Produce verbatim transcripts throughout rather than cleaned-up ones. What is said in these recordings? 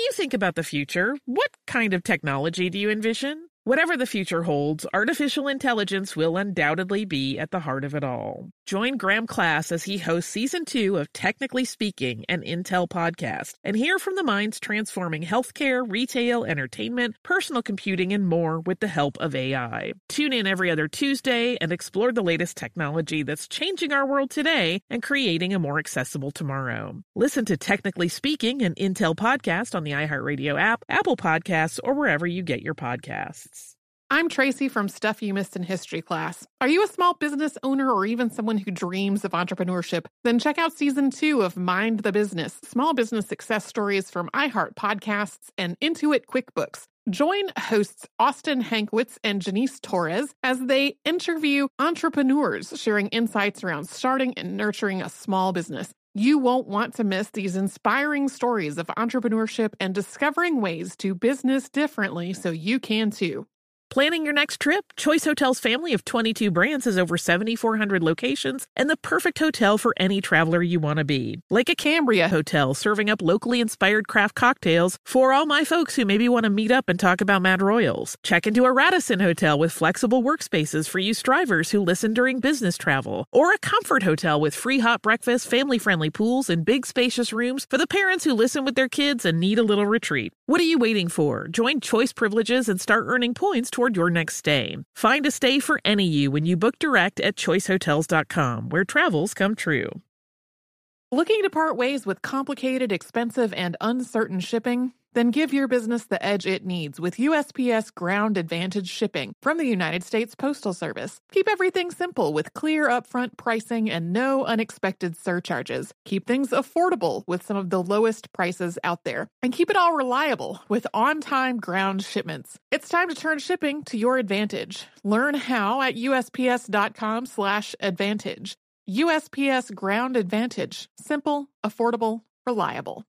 you think about the future, what kind of technology do you envision? Whatever the future holds, artificial intelligence will undoubtedly be at the heart of it all. Join Graham Class as he hosts Season two of Technically Speaking, an Intel podcast, and hear from the minds transforming healthcare, retail, entertainment, personal computing, and more with the help of A I. Tune in every other Tuesday and explore the latest technology that's changing our world today and creating a more accessible tomorrow. Listen to Technically Speaking, an Intel podcast on the iHeartRadio app, Apple Podcasts, or wherever you get your podcasts. I'm Tracy from Stuff You Missed in History Class. Are you a small business owner or even someone who dreams of entrepreneurship? Then check out Season two of Mind the Business, Small Business Success Stories from iHeart Podcasts and Intuit QuickBooks. Join hosts Austin Hankwitz and Janice Torres as they interview entrepreneurs sharing insights around starting and nurturing a small business. You won't want to miss these inspiring stories of entrepreneurship and discovering ways to business differently so you can too. Planning your next trip? Choice Hotels' family of twenty-two brands has over seven thousand four hundred locations and the perfect hotel for any traveler you want to be. Like a Cambria Hotel, serving up locally inspired craft cocktails for all my folks who maybe want to meet up and talk about Mad Royals. Check into a Radisson Hotel with flexible workspaces for you strivers who listen during business travel. Or a Comfort Hotel with free hot breakfast, family-friendly pools, and big spacious rooms for the parents who listen with their kids and need a little retreat. What are you waiting for? Join Choice Privileges and start earning points toward your next stay. Find a stay for any you when you book direct at choice hotels dot com, where travels come true. Looking to part ways with complicated, expensive, and uncertain shipping? Then give your business the edge it needs with U S P S Ground Advantage shipping from the United States Postal Service. Keep everything simple with clear upfront pricing and no unexpected surcharges. Keep things affordable with some of the lowest prices out there. And keep it all reliable with on-time ground shipments. It's time to turn shipping to your advantage. Learn how at U S P S dot com slash advantage. U S P S Ground Advantage. Simple, affordable, reliable.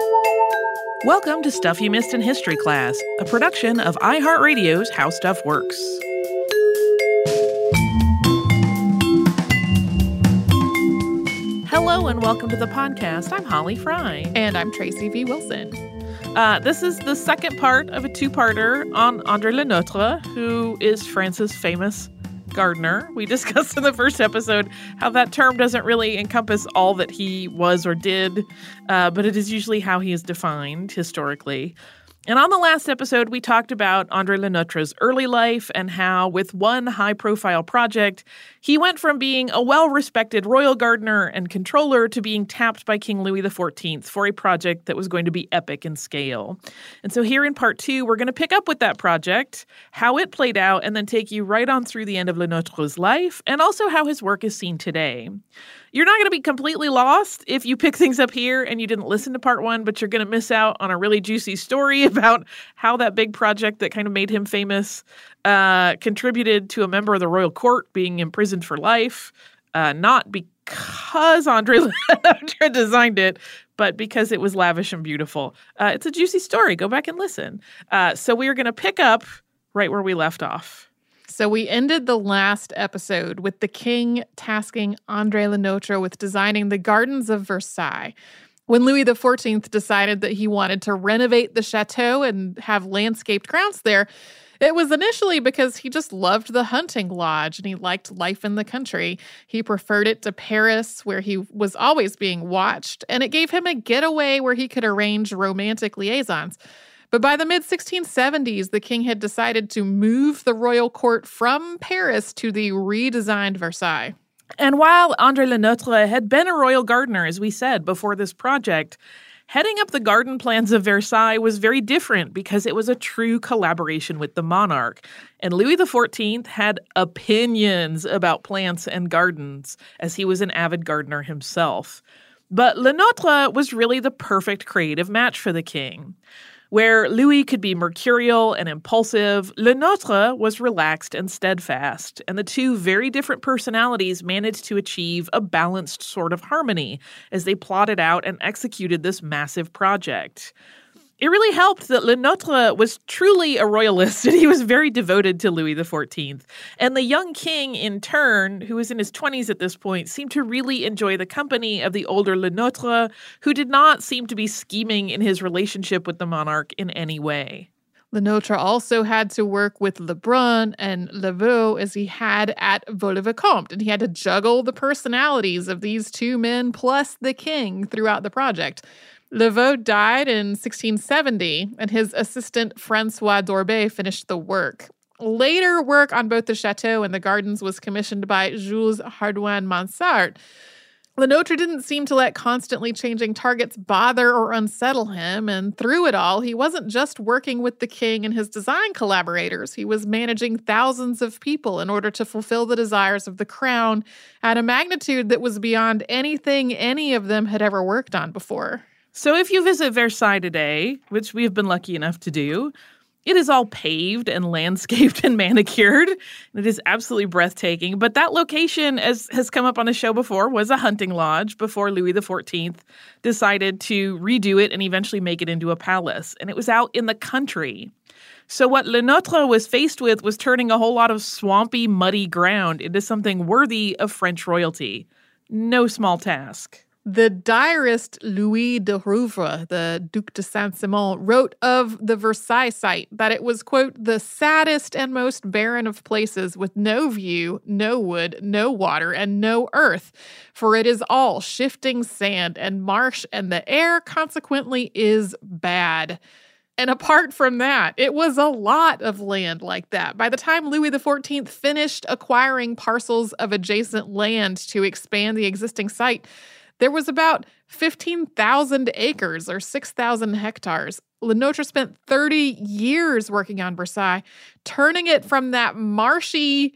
Welcome to Stuff You Missed in History Class, a production of iHeartRadio's How Stuff Works. Hello and welcome to the podcast. I'm Holly Fry. And I'm Tracy V. Wilson. Uh, this is the second part of a two-parter on André Le Nôtre, who is France's famous gardener. We discussed in the first episode how that term doesn't really encompass all that he was or did, uh, but it is usually how he is defined historically. And on the last episode, we talked about André Le Nôtre's early life and how, with one high-profile project, he went from being a well-respected royal gardener and controller to being tapped by King Louis the fourteenth for a project that was going to be epic in scale. And so here in part two, we're going to pick up with that project, how it played out, and then take you right on through the end of Le Nôtre's life, and also how his work is seen today. You're not going to be completely lost if you pick things up here and you didn't listen to part one, but you're going to miss out on a really juicy story about how that big project that kind of made him famous uh, contributed to a member of the royal court being imprisoned for life, uh, not because André Le Nôtre designed it, but because it was lavish and beautiful. Uh, it's a juicy story. Go back and listen. Uh, so we are going to pick up right where we left off. So we ended the last episode with the king tasking André Le Nôtre with designing the Gardens of Versailles. When Louis the fourteenth decided that he wanted to renovate the chateau and have landscaped grounds there, it was initially because he just loved the hunting lodge and he liked life in the country. He preferred it to Paris, where he was always being watched, and it gave him a getaway where he could arrange romantic liaisons. But by the mid sixteen seventies, the king had decided to move the royal court from Paris to the redesigned Versailles. And while André Le Nôtre had been a royal gardener, as we said, before this project, heading up the garden plans of Versailles was very different because it was a true collaboration with the monarch. And Louis the fourteenth had opinions about plants and gardens, as he was an avid gardener himself. But Le Nôtre was really the perfect creative match for the king. Where Louis could be mercurial and impulsive, Le Nôtre was relaxed and steadfast, and the two very different personalities managed to achieve a balanced sort of harmony as they plotted out and executed this massive project. It really helped that Le Notre was truly a royalist, and he was very devoted to Louis the fourteenth. And the young king, in turn, who was in his twenties at this point, seemed to really enjoy the company of the older Le Notre, who did not seem to be scheming in his relationship with the monarch in any way. Le Notre also had to work with Lebrun and Lavaux as he had at Vaux-le-Vicomte, and he had to juggle the personalities of these two men plus the king throughout the project. Lavaux died in sixteen seventy, and his assistant Francois d'Orbay finished the work. Later work on both the chateau and the gardens was commissioned by Jules Hardouin Mansart. Le Notre didn't seem to let constantly changing targets bother or unsettle him, and through it all, he wasn't just working with the king and his design collaborators. He was managing thousands of people in order to fulfill the desires of the crown at a magnitude that was beyond anything any of them had ever worked on before. So if you visit Versailles today, which we have been lucky enough to do, it is all paved and landscaped and manicured. It is absolutely breathtaking. But that location, as has come up on the show before, was a hunting lodge before Louis the fourteenth decided to redo it and eventually make it into a palace. And it was out in the country. So what Le Notre was faced with was turning a whole lot of swampy, muddy ground into something worthy of French royalty. No small task. The diarist Louis de Rouvre, the Duc de Saint-Simon, wrote of the Versailles site that it was, quote, the saddest and most barren of places with no view, no wood, no water, and no earth, for it is all shifting sand and marsh, and the air consequently is bad. And apart from that, it was a lot of land like that. By the time Louis the fourteenth finished acquiring parcels of adjacent land to expand the existing site, there was about fifteen thousand acres or six thousand hectares. Le Notre spent thirty years working on Versailles, turning it from that marshy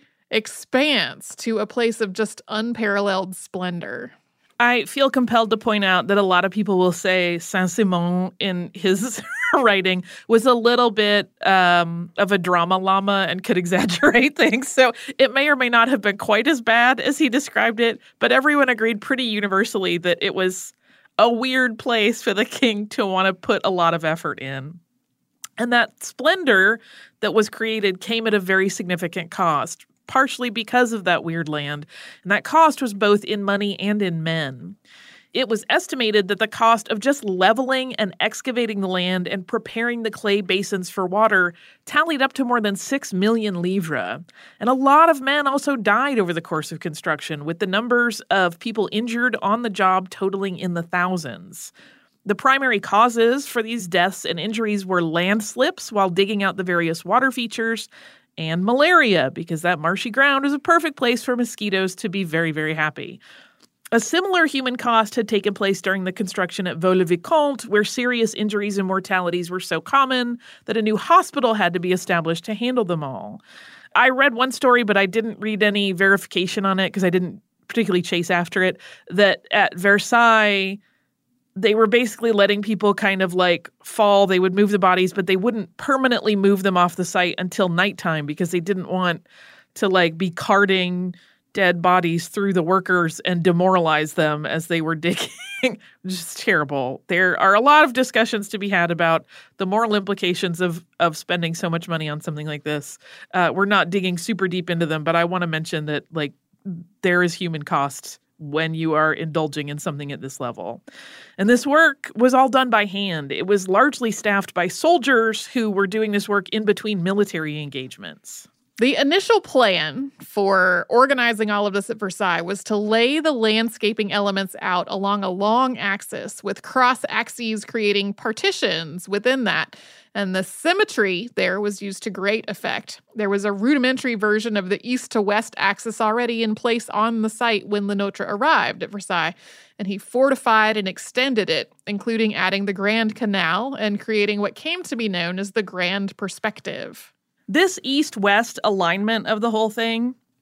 expanse to a place of just unparalleled splendor. I feel compelled to point out that a lot of people will say Saint-Simon in his writing was a little bit um, of a drama llama and could exaggerate things. So it may or may not have been quite as bad as he described it, but everyone agreed pretty universally that it was a weird place for the king to want to put a lot of effort in. And that splendor that was created came at a very significant cost, partially because of that weird land. And that cost was both in money and in men. It was estimated that the cost of just leveling and excavating the land and preparing the clay basins for water tallied up to more than six million livres. And a lot of men also died over the course of construction, with the numbers of people injured on the job totaling in the thousands. The primary causes for these deaths and injuries were landslips while digging out the various water features, and malaria, because that marshy ground was a perfect place for mosquitoes to be very, very happy. A similar human cost had taken place during the construction at Vaux-le-Vicomte, where serious injuries and mortalities were so common that a new hospital had to be established to handle them all. I read one story, but I didn't read any verification on it because I didn't particularly chase after it, that at Versailles, they were basically letting people kind of like fall. They would move the bodies, but they wouldn't permanently move them off the site until nighttime because they didn't want to like be carting dead bodies through the workers and demoralize them as they were digging. Just terrible. There are a lot of discussions to be had about the moral implications of of spending so much money on something like this. Uh, we're not digging super deep into them, but I want to mention that like there is human cost when you are indulging in something at this level. And this work was all done by hand. It was largely staffed by soldiers who were doing this work in between military engagements. The initial plan for organizing all of this at Versailles was to lay the landscaping elements out along a long axis with cross axes creating partitions within that. And the symmetry there was used to great effect. There was a rudimentary version of the east to west axis already in place on the site when Le Notre arrived at Versailles, and he fortified and extended it, including adding the Grand Canal and creating what came to be known as the Grand Perspective. This east-west alignment of the whole thing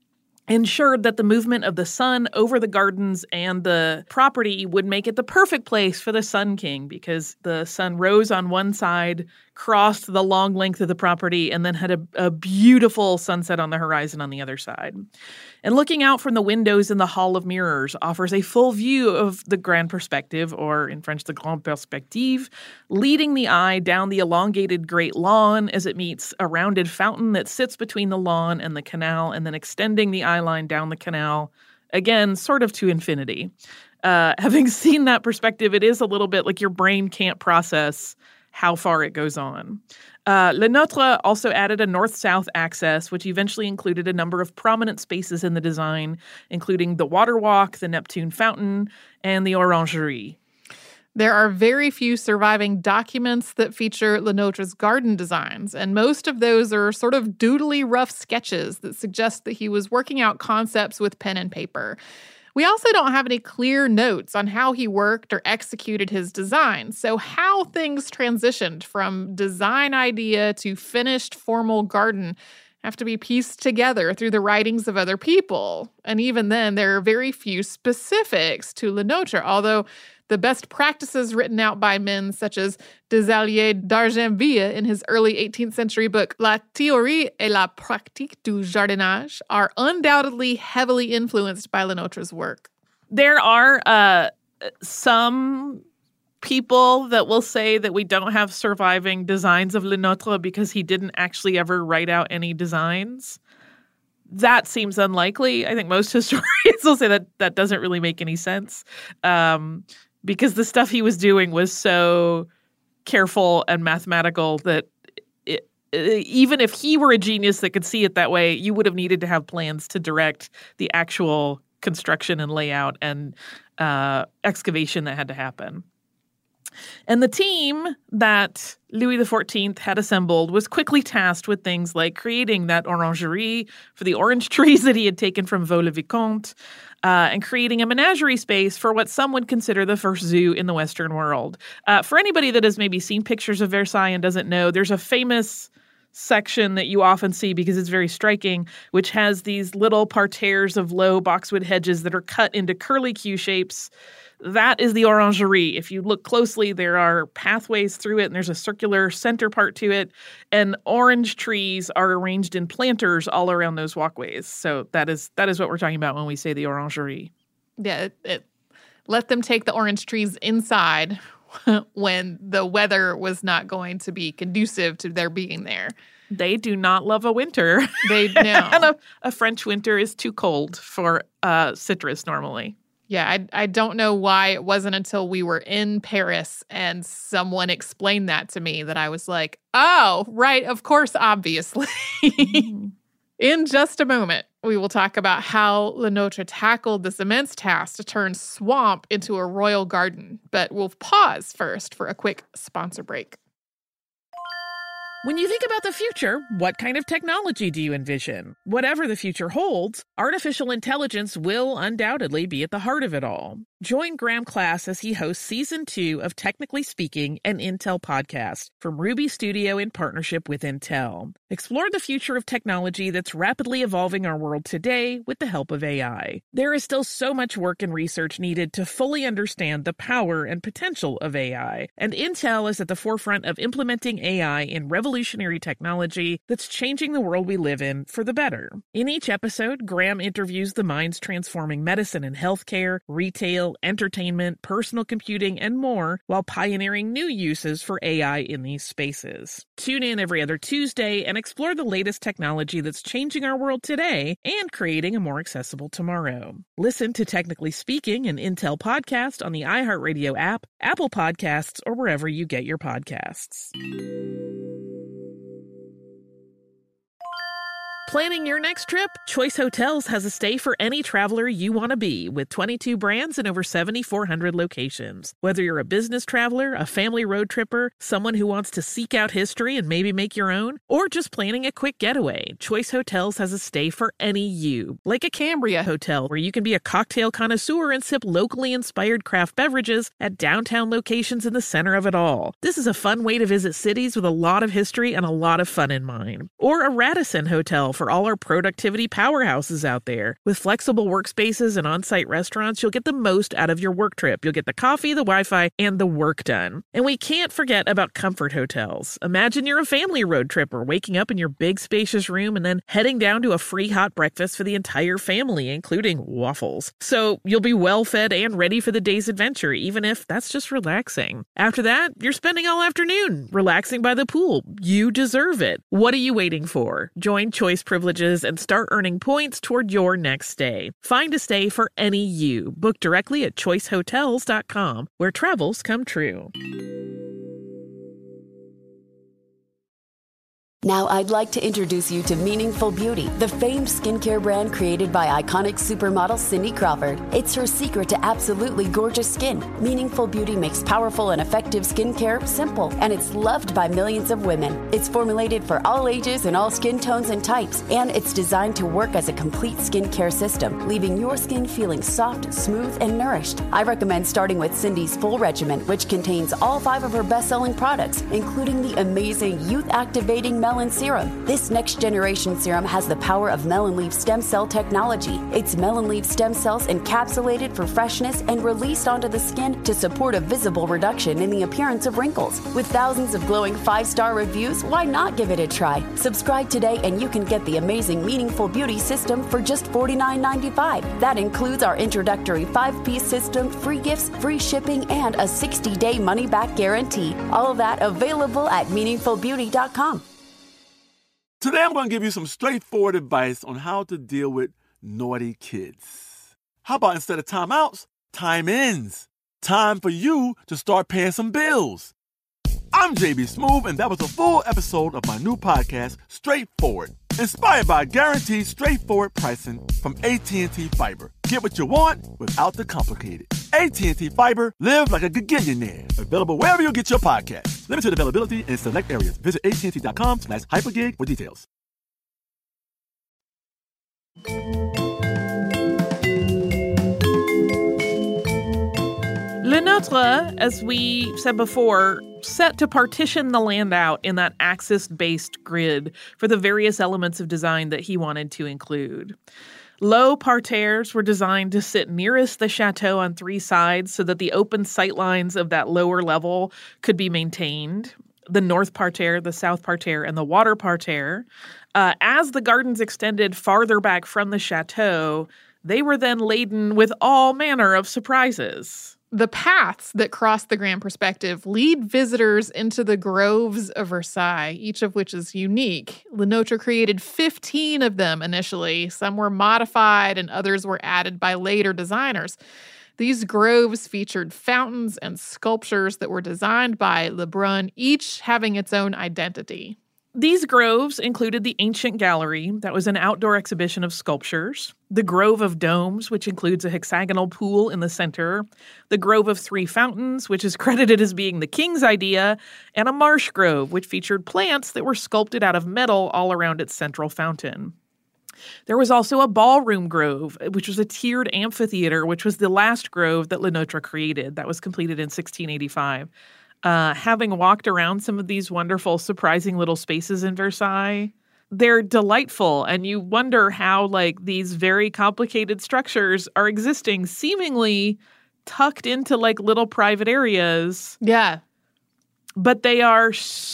ensured that the movement of the sun over the gardens and the property would make it the perfect place for the Sun King, because the sun rose on one side, crossed the long length of the property, and then had a, a beautiful sunset on the horizon on the other side. And looking out from the windows in the Hall of Mirrors offers a full view of the Grand Perspective, or in French, the Grande Perspective, leading the eye down the elongated Great Lawn as it meets a rounded fountain that sits between the lawn and the canal, and then extending the eye line down the canal, again, sort of to infinity. Uh, having seen that perspective, it is a little bit like your brain can't process how far it goes on. Uh, Le Nôtre also added a north-south access, which eventually included a number of prominent spaces in the design, including the Water Walk, the Neptune Fountain, and the Orangerie. There are very few surviving documents that feature Le Nôtre's garden designs, and most of those are sort of doodly rough sketches that suggest that he was working out concepts with pen and paper. We also don't have any clear notes on how he worked or executed his design, so how things transitioned from design idea to finished formal garden have to be pieced together through the writings of other people. And even then, there are very few specifics to Le Nôtre, although the best practices written out by men such as Desalliés d'Argenville in his early eighteenth century book La théorie et la pratique du jardinage are undoubtedly heavily influenced by Le Nôtre's work. There are uh, some people that will say that we don't have surviving designs of Le Nôtre because he didn't actually ever write out any designs. That seems unlikely. I think most historians will say that that doesn't really make any sense. Um, because the stuff he was doing was so careful and mathematical that it, it, even if he were a genius that could see it that way, you would have needed to have plans to direct the actual construction and layout and uh, excavation that had to happen. And the team that Louis the fourteenth had assembled was quickly tasked with things like creating that orangerie for the orange trees that he had taken from Vaux-le-Vicomte, uh, and creating a menagerie space for what some would consider the first zoo in the Western world. Uh, for anybody that has maybe seen pictures of Versailles and doesn't know, there's a famous section that you often see because it's very striking, which has these little parterres of low boxwood hedges that are cut into curly-Q shapes. That is the orangerie. If you look closely, there are pathways through it, and there's a circular center part to it, and orange trees are arranged in planters all around those walkways. So that is that is what we're talking about when we say the orangerie. Yeah, it, it let them take the orange trees inside when the weather was not going to be conducive to their being there. They do not love a winter. They know. And a, a French winter is too cold for uh, citrus normally. Yeah, I I don't know why it wasn't until we were in Paris and someone explained that to me that I was like, oh, right, of course, obviously. Mm. In just a moment, we will talk about how Le Nôtre tackled this immense task to turn swamp into a royal garden. But we'll pause first for a quick sponsor break. When you think about the future, what kind of technology do you envision? Whatever the future holds, artificial intelligence will undoubtedly be at the heart of it all. Join Graham Class as he hosts Season two of Technically Speaking, an Intel podcast from Ruby Studio in partnership with Intel. Explore the future of technology that's rapidly evolving our world today with the help of A I. There is still so much work and research needed to fully understand the power and potential of A I, and Intel is at the forefront of implementing A I in revolutionary technology that's changing the world we live in for the better. In each episode, Graham interviews the minds transforming medicine and healthcare, retail, entertainment, personal computing, and more, while pioneering new uses for A I in these spaces. Tune in every other Tuesday and explore the latest technology that's changing our world today and creating a more accessible tomorrow. Listen to Technically Speaking, an Intel podcast on the iHeartRadio app, Apple Podcasts, or wherever you get your podcasts. Planning your next trip? Choice Hotels has a stay for any traveler you want to be, with twenty-two brands and over seven thousand four hundred locations. Whether you're a business traveler, a family road tripper, someone who wants to seek out history and maybe make your own, or just planning a quick getaway, Choice Hotels has a stay for any you. Like a Cambria Hotel, where you can be a cocktail connoisseur and sip locally inspired craft beverages at downtown locations in the center of it all. This is a fun way to visit cities with a lot of history and a lot of fun in mind. Or a Radisson Hotel, for all our productivity powerhouses out there. With flexible workspaces and on-site restaurants, you'll get the most out of your work trip. You'll get the coffee, the Wi-Fi, and the work done. And we can't forget about comfort hotels. Imagine you're a family road tripper waking up in your big spacious room and then heading down to a free hot breakfast for the entire family, including waffles. So you'll be well fed and ready for the day's adventure, even if that's just relaxing. After that, you're spending all afternoon relaxing by the pool. You deserve it. What are you waiting for? Join Choice Privileges and start earning points toward your next stay. Find a stay for any you. Book directly at choice hotels dot com, where travels come true. Now I'd like to introduce you to Meaningful Beauty, the famed skincare brand created by iconic supermodel Cindy Crawford. It's her secret to absolutely gorgeous skin. Meaningful Beauty makes powerful and effective skincare simple, and it's loved by millions of women. It's formulated for all ages and all skin tones and types, and it's designed to work as a complete skincare system, leaving your skin feeling soft, smooth, and nourished. I recommend starting with Cindy's full regimen, which contains all five of her best-selling products, including the amazing youth-activating Melon Serum. This next-generation serum has the power of melon leaf stem cell technology. It's melon leaf stem cells encapsulated for freshness and released onto the skin to support a visible reduction in the appearance of wrinkles. With thousands of glowing five-star reviews, why not give it a try? Subscribe today and you can get the amazing Meaningful Beauty system for just forty-nine ninety-five. That includes our introductory five-piece system, free gifts, free shipping, and a sixty-day money-back guarantee. All of that available at meaningful beauty dot com. Today I'm going to give you some straightforward advice on how to deal with naughty kids. How about instead of timeouts, time ins? Time for you to start paying some bills. I'm J B Smoove, and that was a full episode of my new podcast, Straightforward, inspired by guaranteed straightforward pricing from A T and T Fiber. Get what you want without the complicated. A T and T Fiber, live like a gigillionaire. Available wherever you get your podcasts. Limited availability in select areas. Visit A T and T dot com slash hypergig for details. Le Nôtre, as we said before, set to partition the land out in that axis-based grid for the various elements of design that he wanted to include. Low parterres were designed to sit nearest the chateau on three sides so that the open sightlines of that lower level could be maintained. The north parterre, the south parterre, and the water parterre. Uh, as the gardens extended farther back from the chateau, they were then laden with all manner of surprises. The paths that cross the grand perspective lead visitors into the groves of Versailles, each of which is unique. Le Nôtre created fifteen of them initially. Some were modified and others were added by later designers. These groves featured fountains and sculptures that were designed by Lebrun, each having its own identity. These groves included the Ancient Gallery, that was an outdoor exhibition of sculptures, the Grove of Domes, which includes a hexagonal pool in the center, the Grove of Three Fountains, which is credited as being the king's idea, and a marsh grove, which featured plants that were sculpted out of metal all around its central fountain. There was also a ballroom grove, which was a tiered amphitheater, which was the last grove that Le Nôtre created. That was completed in sixteen eighty-five. Uh, having walked around some of these wonderful, surprising little spaces in Versailles, they're delightful. And you wonder how, like, these very complicated structures are existing seemingly tucked into, like, little private areas. Yeah. But they are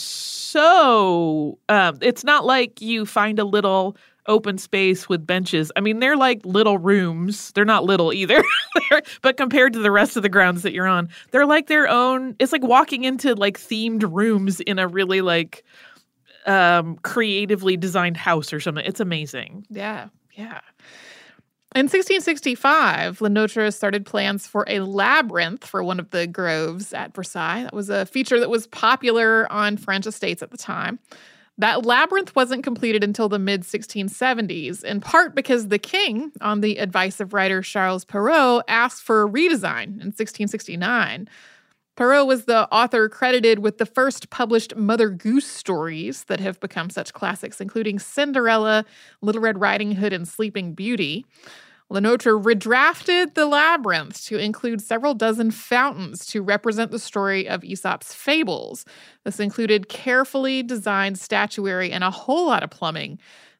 so, um, it's not like you find a little open space with benches. I mean, they're like little rooms. They're not little either. But compared to the rest of the grounds that you're on, they're like their own. It's like walking into like themed rooms in a really like um, creatively designed house or something. It's amazing. Yeah, yeah. In sixteen sixty-five, Le Nôtre started plans for a labyrinth for one of the groves at Versailles. That was a feature that was popular on French estates at the time. That labyrinth wasn't completed until the mid sixteen seventies, in part because the king, on the advice of writer Charles Perrault, asked for a redesign in sixteen sixty-nine. Perrault was the author credited with the first published Mother Goose stories that have become such classics, including Cinderella, Little Red Riding Hood, and Sleeping Beauty. Le Nôtre redrafted the labyrinth to include several dozen fountains to represent the story of Aesop's fables. This included carefully designed statuary and a whole lot of plumbing.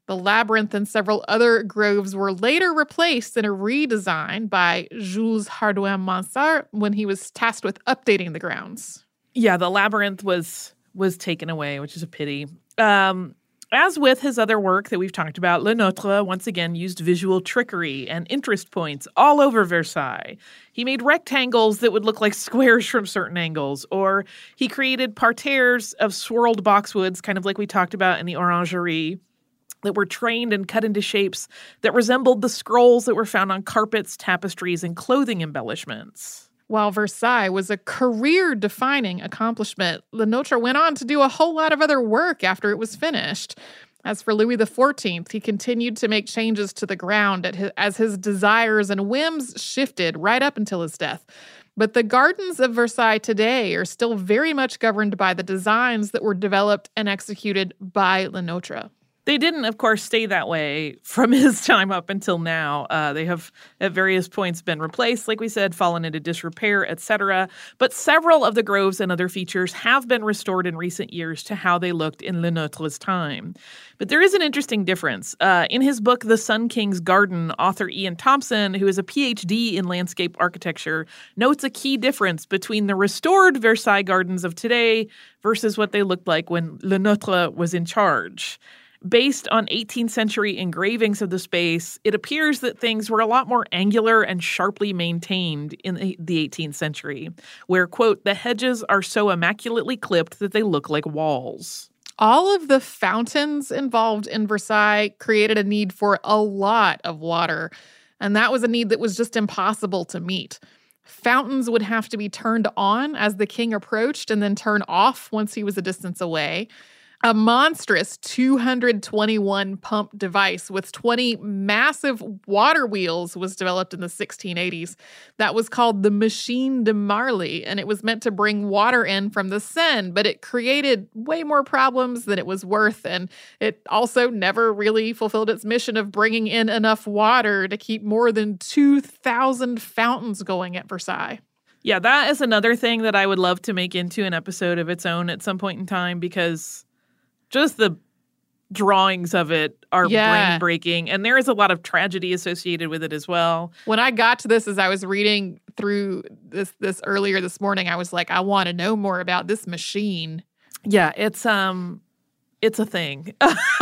The labyrinth and several other groves were later replaced in a redesign by Jules Hardouin-Mansart when he was tasked with updating the grounds. Yeah, the labyrinth was was taken away, which is a pity. Um, as with his other work that we've talked about, Le Nôtre once again used visual trickery and interest points all over Versailles. He made rectangles that would look like squares from certain angles, or he created parterres of swirled boxwoods, kind of like we talked about in the Orangerie, that were trained and cut into shapes that resembled the scrolls that were found on carpets, tapestries, and clothing embellishments. While Versailles was a career-defining accomplishment, Le Nôtre went on to do a whole lot of other work after it was finished. As for Louis the fourteenth, he continued to make changes to the ground at his, as his desires and whims shifted right up until his death. But the gardens of Versailles today are still very much governed by the designs that were developed and executed by Le Nôtre. They didn't, of course, stay that way from his time up until now. Uh, they have, at various points, been replaced, like we said, fallen into disrepair, et cetera. But several of the groves and other features have been restored in recent years to how they looked in Le Nôtre's time. But there is an interesting difference. Uh, in his book, The Sun King's Garden, author Ian Thompson, who is a P H D in landscape architecture, notes a key difference between the restored Versailles gardens of today versus what they looked like when Le Nôtre was in charge. Based on eighteenth century engravings of the space, it appears that things were a lot more angular and sharply maintained in the eighteenth century, where, quote, the hedges are so immaculately clipped that they look like walls. All of the fountains involved in Versailles created a need for a lot of water, and that was a need that was just impossible to meet. Fountains would have to be turned on as the king approached and then turn off once he was a distance away. A monstrous two hundred twenty-one pump device with twenty massive water wheels was developed in the sixteen eighties. That was called the Machine de Marly, and it was meant to bring water in from the Seine, but it created way more problems than it was worth, and it also never really fulfilled its mission of bringing in enough water to keep more than two thousand fountains going at Versailles. Yeah, that is another thing that I would love to make into an episode of its own at some point in time, because just the drawings of it are yeah. brain-breaking, and there is a lot of tragedy associated with it as well. When I got to this, as I was reading through this this earlier this morning, I was like, I want to know more about this machine. Yeah, it's um, it's a thing,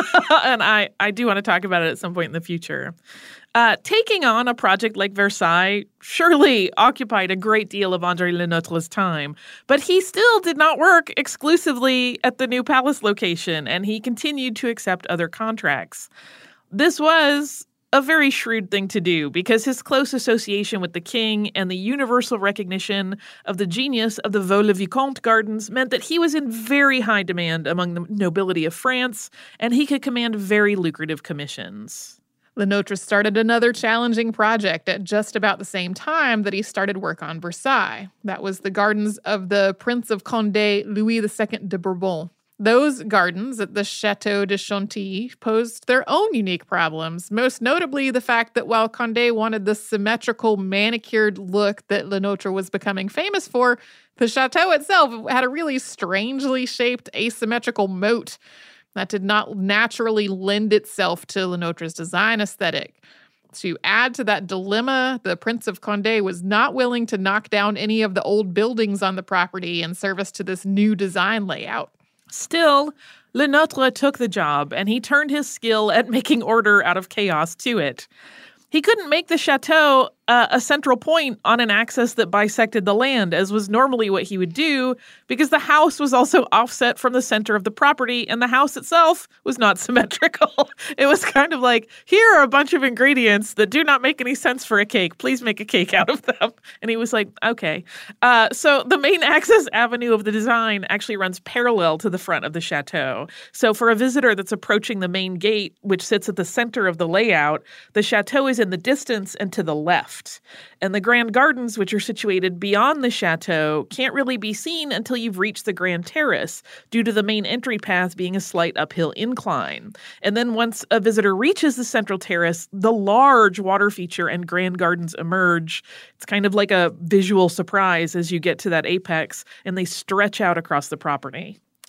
and I I do want to talk about it at some point in the future. Uh, taking on a project like Versailles surely occupied a great deal of André Le Nôtre's time, but he still did not work exclusively at the new palace location, and he continued to accept other contracts. This was a very shrewd thing to do because his close association with the king and the universal recognition of the genius of the Vaux-le-Vicomte gardens meant that he was in very high demand among the nobility of France, and he could command very lucrative commissions. Le Nôtre started another challenging project at just about the same time that he started work on Versailles. That was the gardens of the Prince of Condé, Louis the Second de Bourbon. Those gardens at the Château de Chantilly posed their own unique problems, most notably the fact that while Condé wanted the symmetrical, manicured look that Le Nôtre was becoming famous for, the chateau itself had a really strangely shaped asymmetrical moat that did not naturally lend itself to Le Nôtre's design aesthetic. To add to that dilemma, the Prince of Condé was not willing to knock down any of the old buildings on the property in service to this new design layout. Still, Le Nôtre took the job, and he turned his skill at making order out of chaos to it. He couldn't make the chateau uh, a central point on an axis that bisected the land, as was normally what he would do, because the house was also offset from the center of the property, and the house itself was not symmetrical. It was kind of like, here are a bunch of ingredients that do not make any sense for a cake. Please make a cake out of them. And he was like, okay. Uh, so the main access avenue of the design actually runs parallel to the front of the chateau. So for a visitor that's approaching the main gate, which sits at the center of the layout, the chateau is in the distance and to the left. And the grand gardens, which are situated beyond the chateau, can't really be seen until you've reached the grand terrace, due to the main entry path being a slight uphill incline. And then once a visitor reaches the central terrace, the large water feature and grand gardens emerge. It's kind of like a visual surprise as you get to that apex, and they stretch out across the property.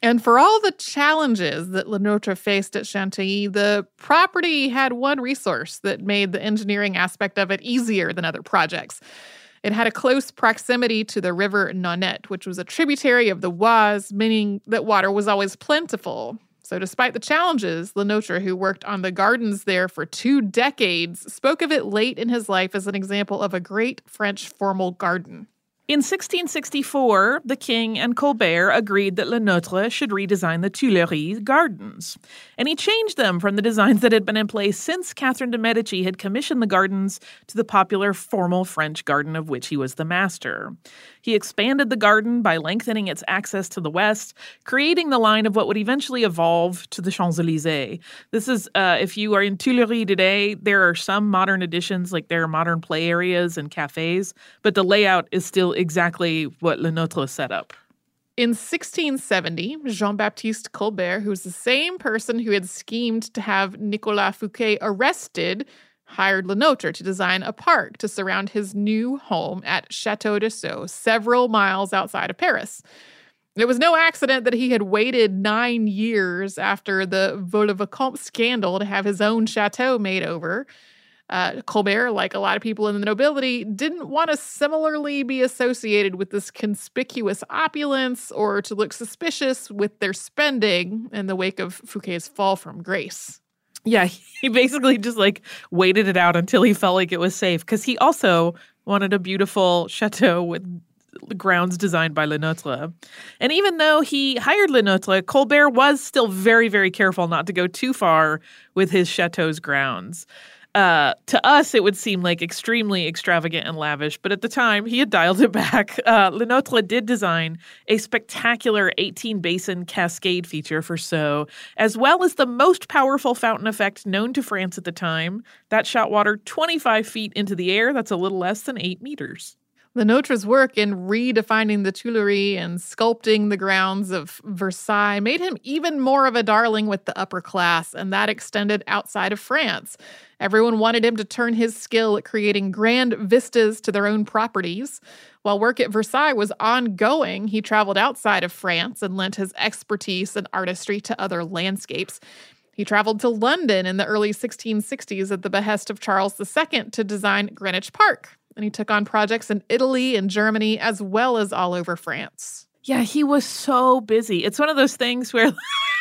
And for all the challenges that Le Nôtre faced at Chantilly, the property had one resource that made the engineering aspect of it easier than other projects. It had a close proximity to the river Nonette, which was a tributary of the Oise, meaning that water was always plentiful. So despite the challenges, Le Nôtre, who worked on the gardens there for two decades, spoke of it late in his life as an example of a great French formal garden. In sixteen sixty-four, the king and Colbert agreed that Le Nôtre should redesign the Tuileries gardens. And he changed them from the designs that had been in place since Catherine de' Medici had commissioned the gardens to the popular formal French garden of which he was the master. He expanded the garden by lengthening its access to the west, creating the line of what would eventually evolve to the Champs-Élysées. This is, uh, if you are in Tuileries today, there are some modern additions, like there are modern play areas and cafes, but the layout is still exactly what Le Nôtre set up. In sixteen seventy, Jean-Baptiste Colbert, who's the same person who had schemed to have Nicolas Fouquet arrested, hired Le Nôtre to design a park to surround his new home at Château de Sceaux, several miles outside of Paris. It was no accident that he had waited nine years after the Vaux-le-Vicomte scandal to have his own chateau made over. Uh, Colbert, like a lot of people in the nobility, didn't want to similarly be associated with this conspicuous opulence or to look suspicious with their spending in the wake of Fouquet's fall from grace. Yeah, he basically just like waited it out until he felt like it was safe, because he also wanted a beautiful chateau with grounds designed by Le Nôtre. And even though he hired Le Nôtre, Colbert was still very, very careful not to go too far with his chateau's grounds. Uh, to us, it would seem like extremely extravagant and lavish, but at the time, he had dialed it back. Uh, Le Nôtre did design a spectacular eighteen-basin cascade feature for Sceaux, as well as the most powerful fountain effect known to France at the time. That shot water twenty-five feet into the air. That's a little less than eight meters. Le Nôtre's work in redefining the Tuileries and sculpting the grounds of Versailles made him even more of a darling with the upper class, and that extended outside of France. Everyone wanted him to turn his skill at creating grand vistas to their own properties. While work at Versailles was ongoing, he traveled outside of France and lent his expertise and artistry to other landscapes. He traveled to London in the early sixteen sixties at the behest of Charles the Second to design Greenwich Park. And he took on projects in Italy and Germany, as well as all over France. Yeah, he was so busy. It's one of those things where,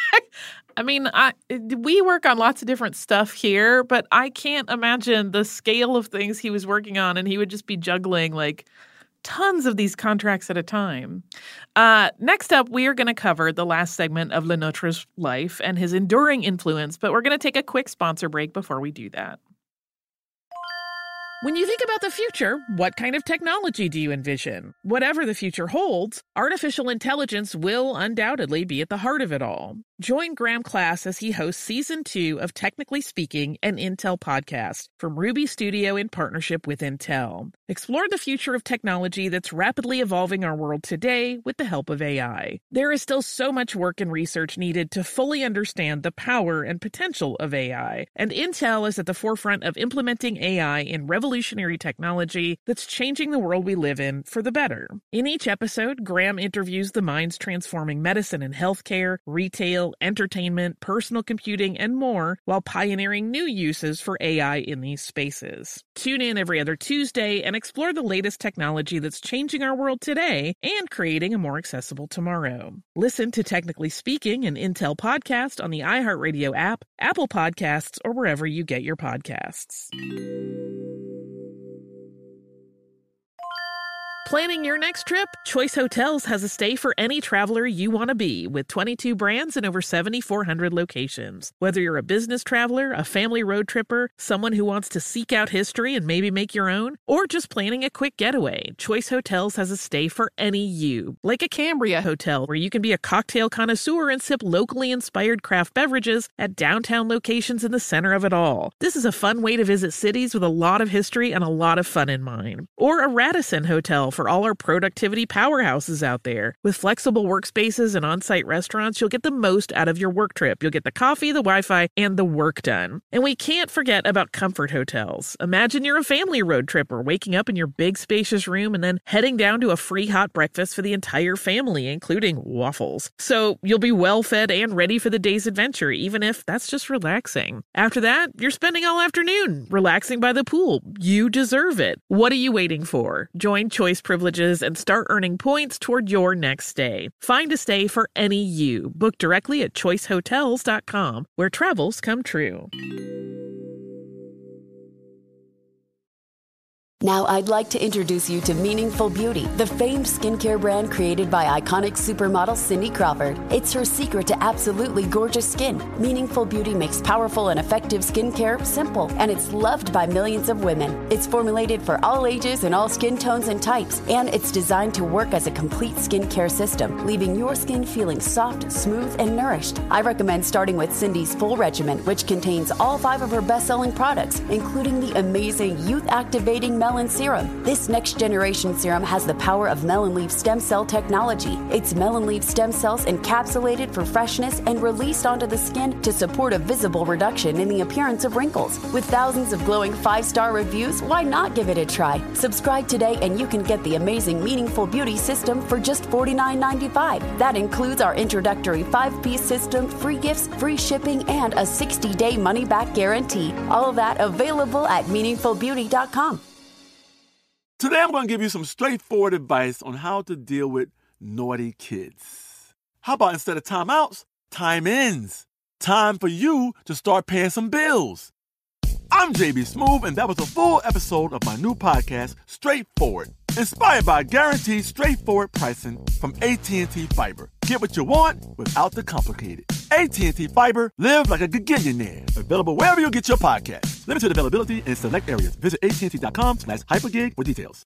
I mean, I, we work on lots of different stuff here, but I can't imagine the scale of things he was working on, and he would just be juggling like tons of these contracts at a time. Uh, next up, we are going to cover the last segment of Le Nôtre's life and his enduring influence, but we're going to take a quick sponsor break before we do that. When you think about the future, what kind of technology do you envision? Whatever the future holds, artificial intelligence will undoubtedly be at the heart of it all. Join Graham Class as he hosts Season two of Technically Speaking, an Intel podcast from Ruby Studio in partnership with Intel. Explore the future of technology that's rapidly evolving our world today with the help of A I. There is still so much work and research needed to fully understand the power and potential of A I, and Intel is at the forefront of implementing A I in revolutionary technology that's changing the world we live in for the better. In each episode, Graham interviews the minds transforming medicine and healthcare, retail, entertainment, personal computing, and more, while pioneering new uses for A I in these spaces. Tune in every other Tuesday and explore the latest technology that's changing our world today and creating a more accessible tomorrow. Listen to Technically Speaking, an Intel podcast on the iHeartRadio app, Apple Podcasts, or wherever you get your podcasts. Planning your next trip? Choice Hotels has a stay for any traveler you want to be, with twenty-two brands and over seven thousand four hundred locations. Whether you're a business traveler, a family road tripper, someone who wants to seek out history and maybe make your own, or just planning a quick getaway, Choice Hotels has a stay for any you. Like a Cambria Hotel, where you can be a cocktail connoisseur and sip locally inspired craft beverages at downtown locations in the center of it all. This is a fun way to visit cities with a lot of history and a lot of fun in mind. Or a Radisson Hotel for for all our productivity powerhouses out there. With flexible workspaces and on-site restaurants, you'll get the most out of your work trip. You'll get the coffee, the Wi-Fi, and the work done. And we can't forget about comfort hotels. Imagine you're a family road tripper, waking up in your big spacious room and then heading down to a free hot breakfast for the entire family, including waffles. So you'll be well fed and ready for the day's adventure, even if that's just relaxing. After that, you're spending all afternoon relaxing by the pool. You deserve it. What are you waiting for? Join Choice Privileges and start earning points toward your next stay. Find a stay for any you. Book directly at choice hotels dot com, where travels come true. Now I'd like to introduce you to Meaningful Beauty, the famed skincare brand created by iconic supermodel Cindy Crawford. It's her secret to absolutely gorgeous skin. Meaningful Beauty makes powerful and effective skincare simple, and it's loved by millions of women. It's formulated for all ages and all skin tones and types, and it's designed to work as a complete skincare system, leaving your skin feeling soft, smooth, and nourished. I recommend starting with Cindy's full regimen, which contains all five of her best-selling products, including the amazing youth-activating Melon Serum. This next-generation serum has the power of melon leaf stem cell technology. It's melon leaf stem cells encapsulated for freshness and released onto the skin to support a visible reduction in the appearance of wrinkles. With thousands of glowing five-star reviews, why not give it a try? Subscribe today and you can get the amazing Meaningful Beauty system for just forty-nine ninety-five. That includes our introductory five-piece system, free gifts, free shipping, and a sixty-day money-back guarantee. All of that available at meaningful beauty dot com. Today I'm going to give you some straightforward advice on how to deal with naughty kids. How about instead of timeouts, time-ins? Time for you to start paying some bills. I'm J B Smoove, and that was a full episode of my new podcast, Straightforward, inspired by guaranteed straightforward pricing from A T and T Fiber. Get what you want without the complicated. A T and T Fiber, live like a gigillionaire. Available wherever you get your podcast. Limited availability in select areas. Visit A T and T dot com slash hypergig for details.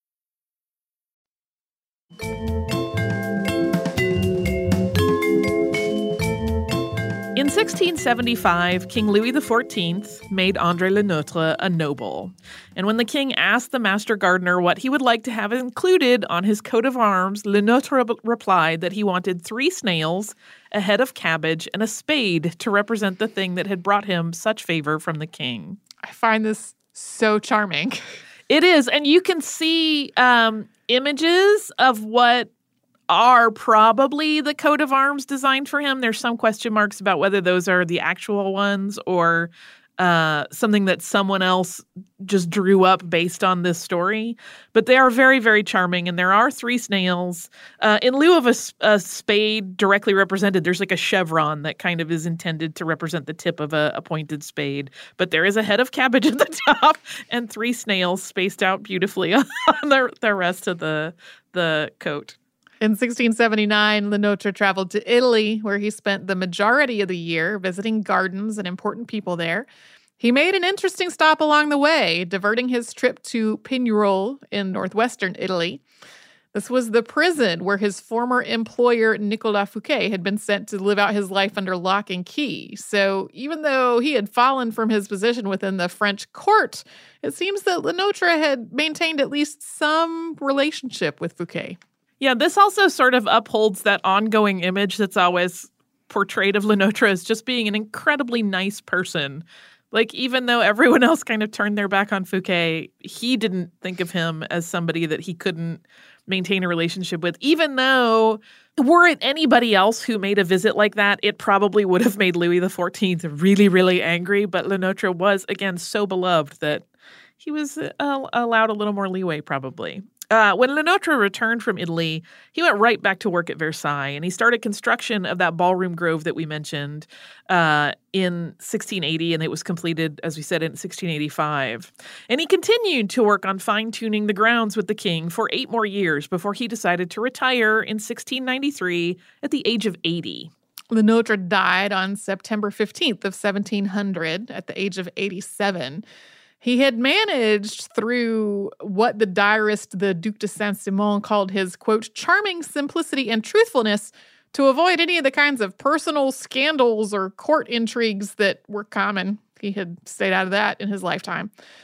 In sixteen seventy-five, King Louis the fourteenth made André Le Nôtre a noble. And when the king asked the master gardener what he would like to have included on his coat of arms, Le Nôtre re- replied that he wanted three snails, a head of cabbage, and a spade to represent the thing that had brought him such favor from the king. I find this so charming. It is, and you can see um, images of what are probably the coat of arms designed for him. There's some question marks about whether those are the actual ones or uh, something that someone else just drew up based on this story. But they are very, very charming. And there are three snails. Uh, in lieu of a, a spade directly represented, there's like a chevron that kind of is intended to represent the tip of a, a pointed spade. But there is a head of cabbage at the top and three snails spaced out beautifully on the, the rest of the, the coat. In sixteen seventy-nine, Le Nôtre traveled to Italy, where he spent the majority of the year visiting gardens and important people there. He made an interesting stop along the way, diverting his trip to Pignerol in northwestern Italy. This was the prison where his former employer, Nicolas Fouquet, had been sent to live out his life under lock and key. So even though he had fallen from his position within the French court, it seems that Le Nôtre had maintained at least some relationship with Fouquet. Yeah, this also sort of upholds that ongoing image that's always portrayed of Le Nôtre as just being an incredibly nice person. Like, even though everyone else kind of turned their back on Fouquet, he didn't think of him as somebody that he couldn't maintain a relationship with, even though were it anybody else who made a visit like that, it probably would have made Louis the fourteenth really, really angry. But Le Nôtre was, again, so beloved that he was uh, allowed a little more leeway, probably. Uh, when Le Nôtre returned from Italy, he went right back to work at Versailles, and he started construction of that ballroom grove that we mentioned uh, in sixteen eighty, and it was completed, as we said, in sixteen eighty-five. And he continued to work on fine-tuning the grounds with the king for eight more years before he decided to retire in sixteen ninety-three at the age of eighty. Le Nôtre died on September fifteenth of seventeen hundred at the age of eighty-seven. He had managed through what the diarist, the Duc de Saint-Simon, called his, quote, charming simplicity and truthfulness to avoid any of the kinds of personal scandals or court intrigues that were common. He had stayed out of that in his lifetime.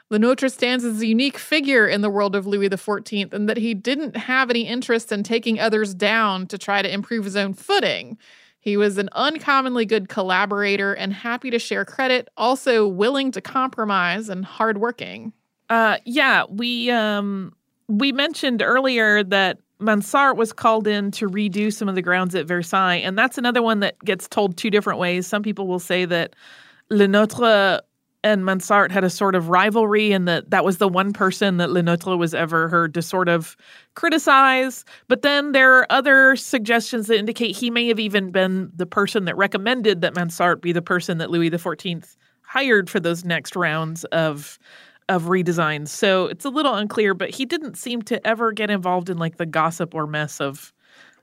Le Nôtre stands as a unique figure in the world of Louis the fourteenth, and that he didn't have any interest in taking others down to try to improve his own footing. He was an uncommonly good collaborator and happy to share credit, also willing to compromise and hardworking. Uh, yeah, we um, we mentioned earlier that Mansart was called in to redo some of the grounds at Versailles, and that's another one that gets told two different ways. Some people will say that Le Nôtre and Mansart had a sort of rivalry, and that that was the one person that Le Nôtre was ever heard to sort of criticize. But then there are other suggestions that indicate he may have even been the person that recommended that Mansart be the person that Louis the fourteenth hired for those next rounds of of redesigns. So it's a little unclear, but he didn't seem to ever get involved in like the gossip or mess of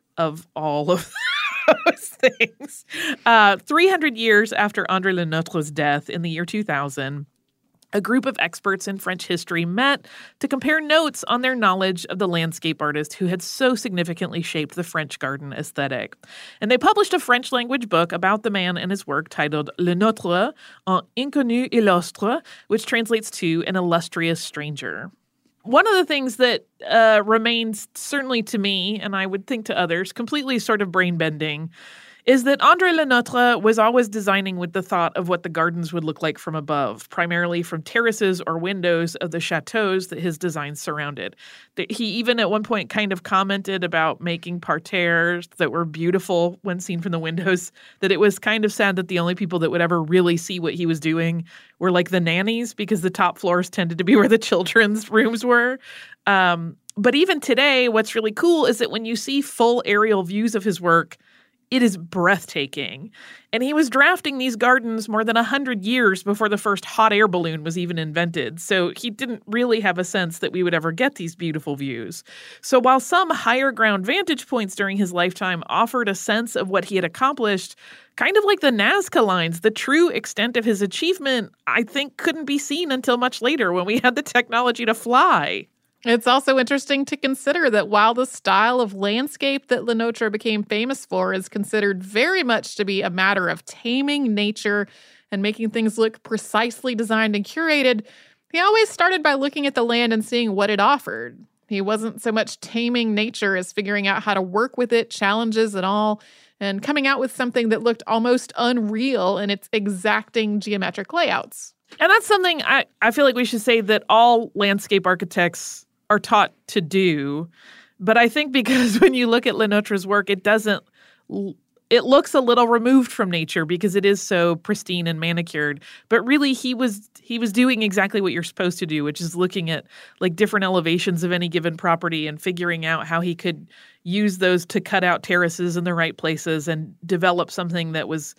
of all of those things. Uh, three hundred years after André Le Nôtre's death in the year two thousand, a group of experts in French history met to compare notes on their knowledge of the landscape artist who had so significantly shaped the French garden aesthetic. And they published a French-language book about the man and his work titled Le Nôtre, un inconnu illustre, which translates to an illustrious stranger. One of the things that uh, remains, certainly to me, and I would think to others, completely sort of brain-bending, is that André Le Nôtre was always designing with the thought of what the gardens would look like from above, primarily from terraces or windows of the chateaus that his designs surrounded. He even at one point kind of commented about making parterres that were beautiful when seen from the windows, that it was kind of sad that the only people that would ever really see what he was doing were like the nannies, because the top floors tended to be where the children's rooms were. Um, but even today, what's really cool is that when you see full aerial views of his work, it is breathtaking. And he was drafting these gardens more than one hundred years before the first hot air balloon was even invented. So he didn't really have a sense that we would ever get these beautiful views. So while some higher ground vantage points during his lifetime offered a sense of what he had accomplished, kind of like the Nazca lines, the true extent of his achievement, I think, couldn't be seen until much later when we had the technology to fly. It's also interesting to consider that while the style of landscape that Le Nôtre became famous for is considered very much to be a matter of taming nature and making things look precisely designed and curated, he always started by looking at the land and seeing what it offered. He wasn't so much taming nature as figuring out how to work with it, challenges and all, and coming out with something that looked almost unreal in its exacting geometric layouts. And that's something I, I feel like we should say that all landscape architects are taught to do. But I think because when you look at Le Nôtre's work, it doesn't, it looks a little removed from nature because it is so pristine and manicured. But really, he was he was doing exactly what you're supposed to do, which is looking at like different elevations of any given property and figuring out how he could use those to cut out terraces in the right places and develop something that was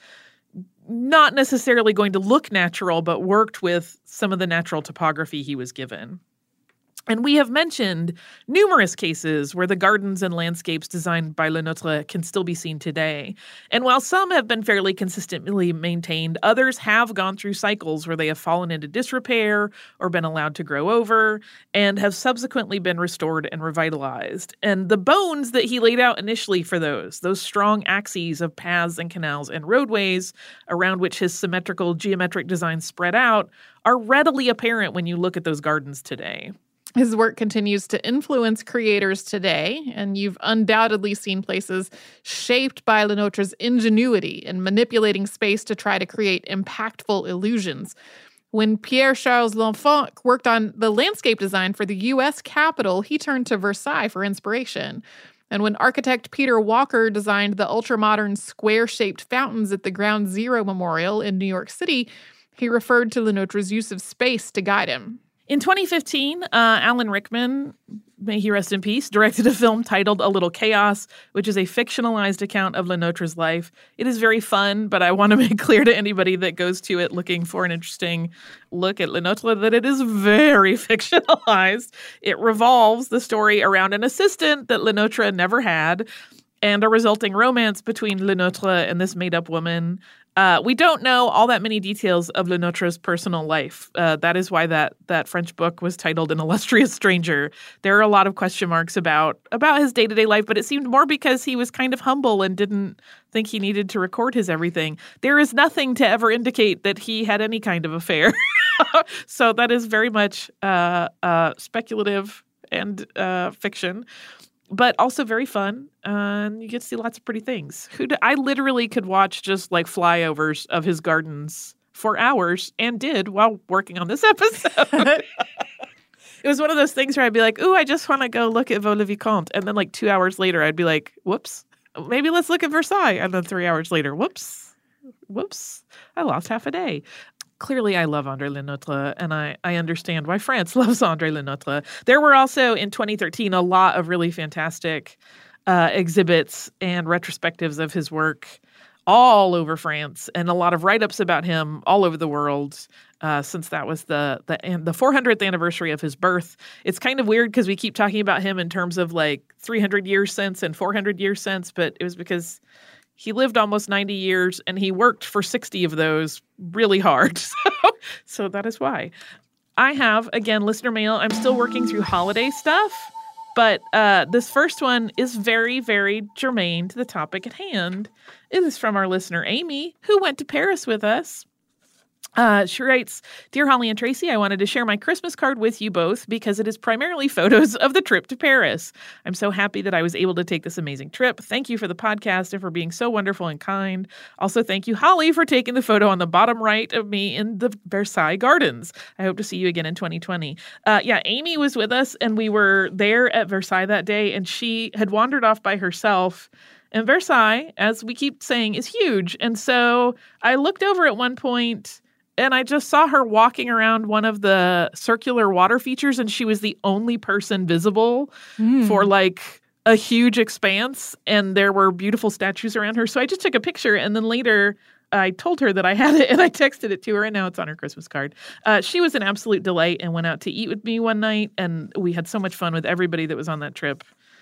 not necessarily going to look natural, but worked with some of the natural topography he was given. And we have mentioned numerous cases where the gardens and landscapes designed by Le Nôtre can still be seen today. And while some have been fairly consistently maintained, others have gone through cycles where they have fallen into disrepair or been allowed to grow over and have subsequently been restored and revitalized. And the bones that he laid out initially for those, those strong axes of paths and canals and roadways around which his symmetrical geometric design spread out, are readily apparent when you look at those gardens today. His work continues to influence creators today, and you've undoubtedly seen places shaped by Le Nôtre's ingenuity in manipulating space to try to create impactful illusions. When Pierre-Charles L'Enfant worked on the landscape design for the U S Capitol, he turned to Versailles for inspiration. And when architect Peter Walker designed the ultramodern square-shaped fountains at the Ground Zero Memorial in New York City, he referred to Le Nôtre's use of space to guide him. In twenty fifteen, uh, Alan Rickman, may he rest in peace, directed a film titled A Little Chaos, which is a fictionalized account of Le Nôtre's life. It is very fun, but I want to make clear to anybody that goes to it looking for an interesting look at Le Nôtre that it is very fictionalized. It revolves the story around an assistant that Le Nôtre never had and a resulting romance between Le Nôtre and this made-up woman. Uh, we don't know all that many details of Le Nôtre's personal life. Uh, that is why that that French book was titled An Illustrious Stranger. There are a lot of question marks about, about his day-to-day life, but it seemed more because he was kind of humble and didn't think he needed to record his everything. There is nothing to ever indicate that he had any kind of affair. So that is very much uh, uh, speculative and uh, fiction, but also very fun. Uh, and you get to see lots of pretty things. Who do, I literally could watch just like flyovers of his gardens for hours and did while working on this episode. It was one of those things where I'd be like, ooh, I just want to go look at Vaux-le-Vicomte. And then like two hours later, I'd be like, whoops, maybe let's look at Versailles. And then three hours later, whoops, whoops, I lost half a day. Clearly, I love André Le Nôtre, and I, I understand why France loves André Le Nôtre. There were also, in twenty thirteen, a lot of really fantastic uh, exhibits and retrospectives of his work all over France, and a lot of write-ups about him all over the world, uh, since that was the the the four hundredth anniversary of his birth. It's kind of weird because we keep talking about him in terms of like three hundred years since and four hundred years since, but it was because he lived almost ninety years, and he worked for sixty of those really hard. So, so that is why. I have, again, listener mail. I'm still working through holiday stuff, but uh, this first one is very, very germane to the topic at hand. It is from our listener, Amy, who went to Paris with us. Uh, she writes, Dear Holly and Tracy, I wanted to share my Christmas card with you both because it is primarily photos of the trip to Paris. I'm so happy that I was able to take this amazing trip. Thank you for the podcast and for being so wonderful and kind. Also, thank you, Holly, for taking the photo on the bottom right of me in the Versailles Gardens. I hope to see you again in twenty twenty. Uh, yeah, Amy was with us, and we were there at Versailles that day, and she had wandered off by herself. And Versailles, as we keep saying, is huge. And so I looked over at one point, and I just saw her walking around one of the circular water features, and she was the only person visible mm. for like a huge expanse, and there were beautiful statues around her. So I just took a picture, and then later I told her that I had it, and I texted it to her, and now it's on her Christmas card. Uh, she was an absolute delight and went out to eat with me one night, and we had so much fun with everybody that was on that trip.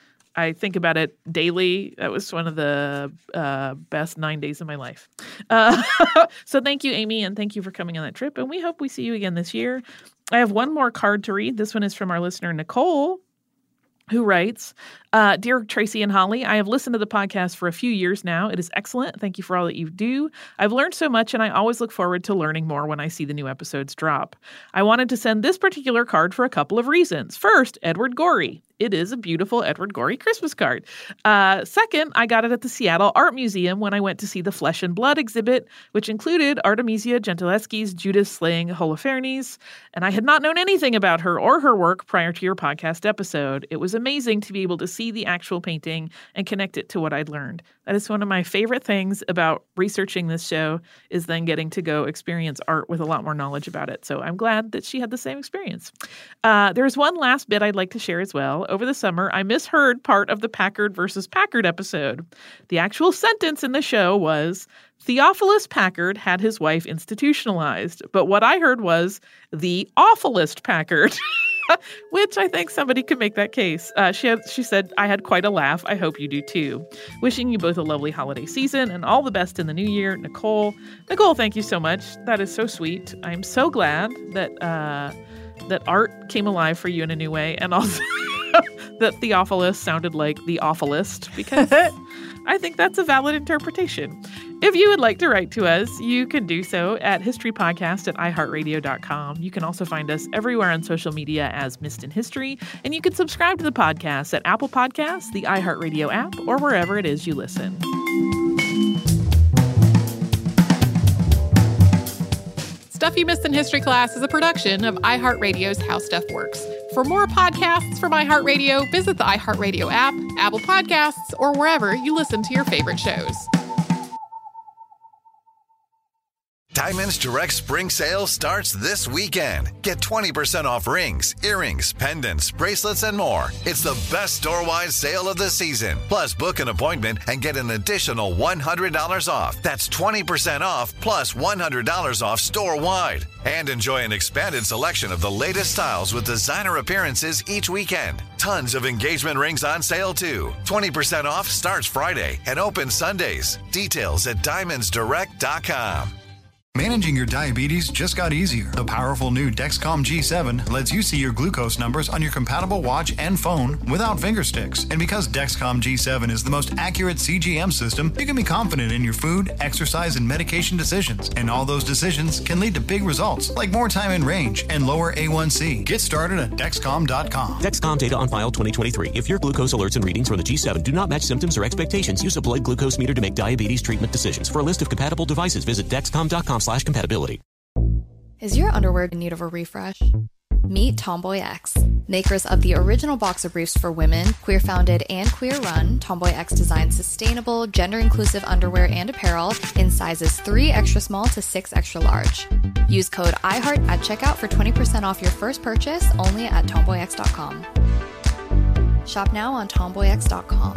I think about it daily. That was one of the uh, best nine days of my life. Uh, so thank you, Amy, and thank you for coming on that trip. And we hope we see you again this year. I have one more card to read. This one is from our listener, Nicole, who writes, uh, Dear Tracy and Holly, I have listened to the podcast for a few years now. It is excellent. Thank you for all that you do. I've learned so much, and I always look forward to learning more when I see the new episodes drop. I wanted to send this particular card for a couple of reasons. First, Edward Gorey. It is a beautiful Edward Gorey Christmas card. Uh, second, I got it at the Seattle Art Museum when I went to see the Flesh and Blood exhibit, which included Artemisia Gentileschi's Judas slaying Holofernes, and I had not known anything about her or her work prior to your podcast episode. It was amazing to be able to see the actual painting and connect it to what I'd learned. That is one of my favorite things about researching this show, is then getting to go experience art with a lot more knowledge about it. So I'm glad that she had the same experience. Uh, there's one last bit I'd like to share as well. Over the summer, I misheard part of the Packard versus Packard episode. The actual sentence in the show was, Theophilus Packard had his wife institutionalized, but what I heard was, the awfulest Packard. Which I think somebody could make that case. Uh, she had, she said, I had quite a laugh. I hope you do too. Wishing you both a lovely holiday season and all the best in the new year. Nicole. Nicole, thank you so much. That is so sweet. I'm so glad that uh, that art came alive for you in a new way. And also that Theophilus sounded like the awfulest, because I think that's a valid interpretation. If you would like to write to us, you can do so at historypodcast at i heart radio dot com. You can also find us everywhere on social media as Missed in History, and you can subscribe to the podcast at Apple Podcasts, the iHeartRadio app, or wherever it is you listen. Stuff You Missed in History Class is a production of iHeartRadio's How Stuff Works. For more podcasts from iHeartRadio, visit the iHeartRadio app, Apple Podcasts, or wherever you listen to your favorite shows. Diamonds Direct Spring Sale starts this weekend. Get twenty percent off rings, earrings, pendants, bracelets, and more. It's the best store-wide sale of the season. Plus, book an appointment and get an additional one hundred dollars off. That's twenty percent off plus one hundred dollars off store-wide. And enjoy an expanded selection of the latest styles with designer appearances each weekend. Tons of engagement rings on sale, too. twenty percent off starts Friday and opens Sundays. Details at diamonds direct dot com. Managing your diabetes just got easier. The powerful new Dexcom G seven lets you see your glucose numbers on your compatible watch and phone without finger sticks. And because Dexcom G seven is the most accurate C G M system, you can be confident in your food, exercise, and medication decisions. And all those decisions can lead to big results, like more time in range and lower A one C. Get started at Dexcom dot com. Dexcom data on file twenty twenty-three. If your glucose alerts and readings from the G seven do not match symptoms or expectations, use a blood glucose meter to make diabetes treatment decisions. For a list of compatible devices, visit Dexcom dot com slash compatibility. Is your underwear in need of a refresh? Meet Tomboy X, makers of the original boxer briefs for women, queer-founded and queer-run. Tomboy X designs sustainable, gender-inclusive underwear and apparel in sizes three extra small to six extra large. Use code iHeart at checkout for twenty percent off your first purchase only at tomboy x dot com. Shop now on tomboy x dot com.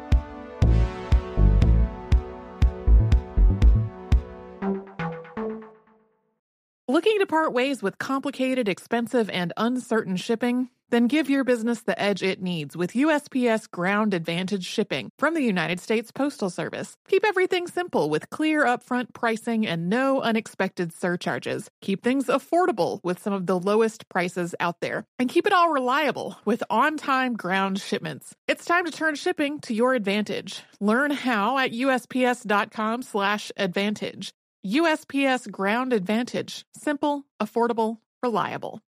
Looking to part ways with complicated, expensive, and uncertain shipping? Then give your business the edge it needs with U S P S Ground Advantage shipping from the United States Postal Service. Keep everything simple with clear upfront pricing and no unexpected surcharges. Keep things affordable with some of the lowest prices out there. And keep it all reliable with on-time ground shipments. It's time to turn shipping to your advantage. Learn how at U S P S dot com slash advantage. U S P S Ground Advantage. Simple, affordable, reliable.